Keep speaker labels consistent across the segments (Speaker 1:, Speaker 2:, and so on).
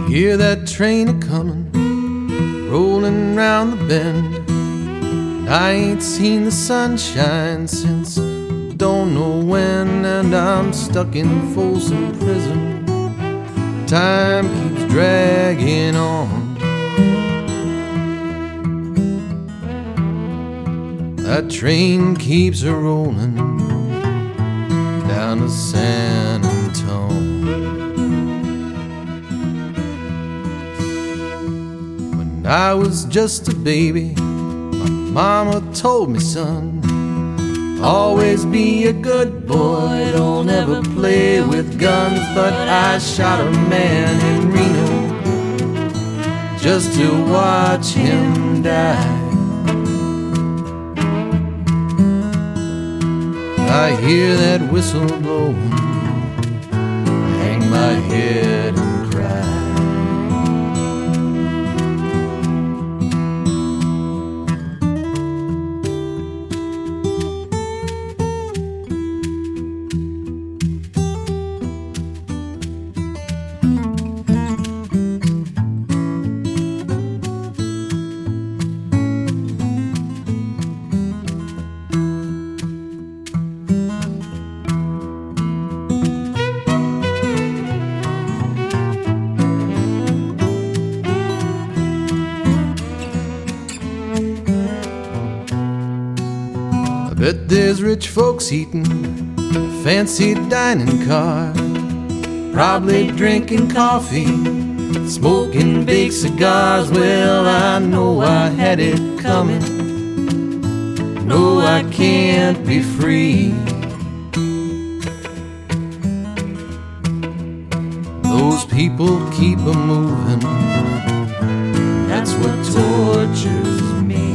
Speaker 1: Hear that train a-comin', rollin' round the bend. And I ain't seen the sunshine since don't know when. And I'm stuck in Folsom Prison, time keeps dragging on. That train keeps a-rollin' down to San Antone. When I was just a baby, my mama told me, son, always be a good boy, don't ever play with guns. But I shot a man in Reno just to watch him die. I hear that whistle blowing, I hang my head and cry. Bet there's rich folks eating a fancy dining car, probably drinking coffee, smoking big cigars. Well, I know I had it coming, no, I can't be free. Those people keep a-moving, that's what tortures me.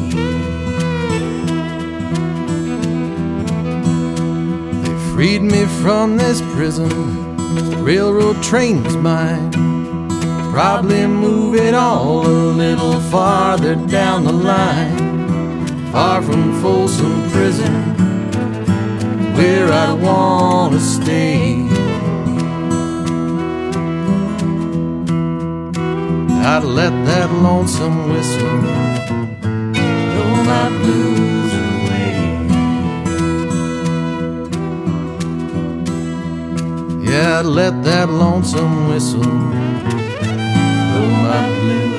Speaker 1: Freed me from this prison, the railroad train was mine. Probably move it all a little farther down the line, far from Folsom Prison, where I'd want to stay. I'd let that lonesome whistle blow my blues away. Yeah, I'd let that lonesome whistle blow my blues.